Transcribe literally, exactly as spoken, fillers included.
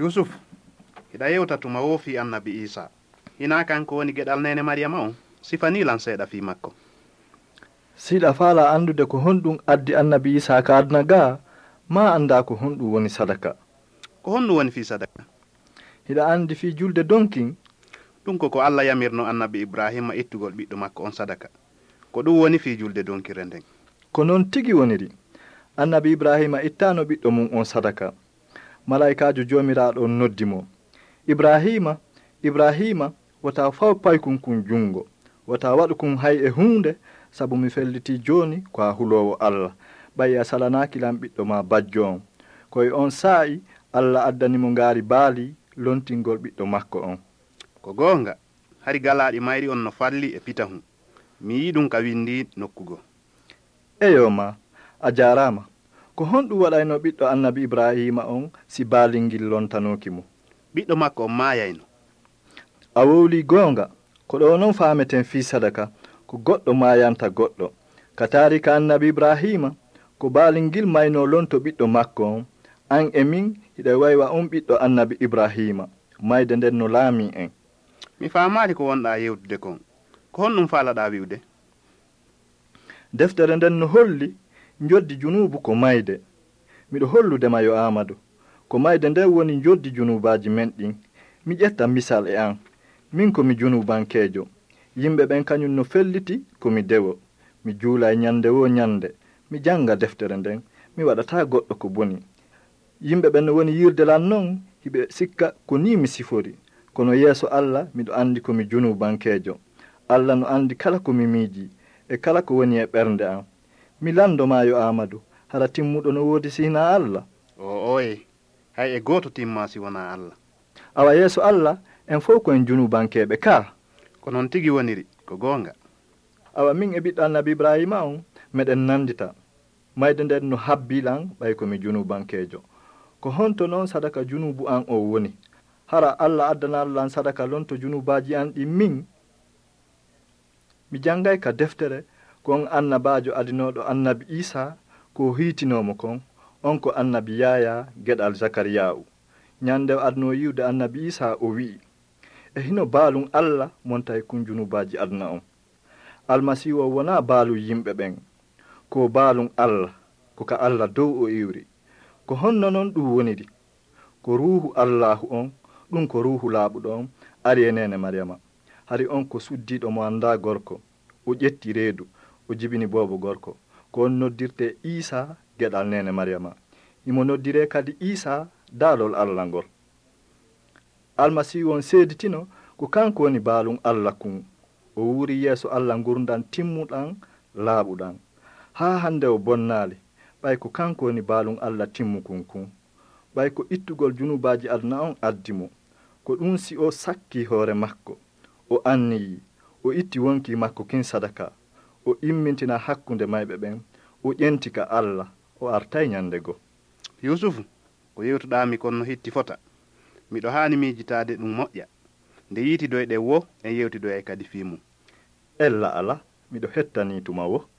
Yusuf, hiɗa yewta tuma wofi annabi Isa. Hina kanko woni geɗal nene Mariama on, sifanilan seeɗa fi makko. Siɗa faala andude ko honɗum addi annabi Isa ka adna ga, ma anda ko honɗum woni sadaka. Ko honɗum woni fi sadaka? Hiɗa andi fi julde donkin? Ɗum ko ko Allah yamirno annabi Ibrahima ittugol ɓiɗɗo makko on sadaka. Ko ɗum woni fi julde donkire nden. Ko non tigi woniri. Annabi Ibrahima ittano ɓiɗɗo mum on sadaka. Malaikajo jomiraɗo on noddi mo. Ibrahima, Ibrahima, wata faw paykun kun jungo. Wata waɗu kun hay e hunde, sabu mi felliti joni ko a hulowo Allah. Ɓayi a salanakilan ɓiɗɗo ma bajjo on. Koye on saa'i Allah addanimo ngaari baali lontingol ɓiɗɗo makko on. Ko gonga, hari galaɗi mayri on no falli e pitahum. Mi yi ɗum ka windi nokkugo. Eyo ma, a jarama. Ko honɗum waɗayno ɓiɗɗo annabi Ibrahima on si baalingil lontanoki mo? Ɓiɗɗo makko on mayayno. A wowli gonga, ko ɗo non fameten fi sadaka, ko goɗɗo mayanta goɗɗo. Ka tarika annabi Ibrahima, ko baalingil mayno lonto ɓiɗɗo makko on, an e min hiɗa waywa on ɓiɗɗo annabi Ibrahima, mayde nden no laami en. Mi famali ko wonɗa yewtude kon. Ko honɗum faalaɗa wiwde? Deftere nden no holli joddi junubu ko mayde. Miɗo holludema yo Amadou. Ko mayde nden woni joddi junubaji men ɗin. Mi ƴetta misal e an. Min komi junubankejo. Yimɓe ɓen kañum no felliti komi dewo. Mi juula e ñande wo ñande. Mi janga deftere nden. Mi waɗata goɗɗo ko boni. Yimɓe ɓen no woni yirde lan non, hiɓe sikka ko ni mi sifori. Kono yeeso Allah miɗo andi komi junubankejo. Allah no andi kala komi miiji e kala ko woni e ɓernde am. Mi landoma yo Amadou, hara timmuɗo no woodi sina Allah. O oye, hay e goto timma si wona Allah. Awa yeeso Allah en fof koyen junubankeɓe ka. Ko noon tigi woniri, ko gonga. Awa min e ɓiɗɗo annabi Ibrahima on meɗen nandita. Mayde nden no habbilan ɓay komi junubankejo. Ko honto noon sadaka junubu an o woni. Hara Allah addanallan sadaka lonto junubaji an ɗi min. Mi jangay ka deftere kon annabajo adinoɗo annabi Isa ko hiitinomo kon, on ko annabi Yaya geɗal Zakariya'u. Nyande adno yiwde annabi Isa o wi'i, e hino baalum Allah montay kun junubaji adna on. Almasihu o wona baalu yimɓe ɓen, ko baalum Allah, ko ka Allah dow o iwri. Ko honno noon ɗum woniri, ko ruuhu Allahu on, ɗum ko ruuhu laaɓuɗo on, ari e nene Mariama. Hari on ko suddiɗo mo anda gorko, o ƴetti reedu, o jibini boobo gorko. Ko on noddirte Isa geɗal nene Mariama. Imo noddire kadi Isa daalol Allah ngol. Almasihu on seeditino ko kanko woni baalum Allah kun. O wuri yeeso Allah ngurdan timmuɗan laaɓuɗan. Ha hande o bonnaali, ɓay ko kanko woni baalum Allah timmukun kun. Ɓay ko ittugol junubaji adna on addimo. Ko ɗum si o sakki hoore makko. O anniyi, o itti wonki makko kin sadaka. O immintina hakkunde mayɓe ɓen. O ƴentika Allah, o artay ñande go. Yusufu, ko yewtuɗami kon no hitti fota. Miɗo haani miijitade ɗum moƴƴa. Nde yiiti doyɗe wo en yewtidoye kadi fiimum. Ella ala, miɗo hettani tuma wo.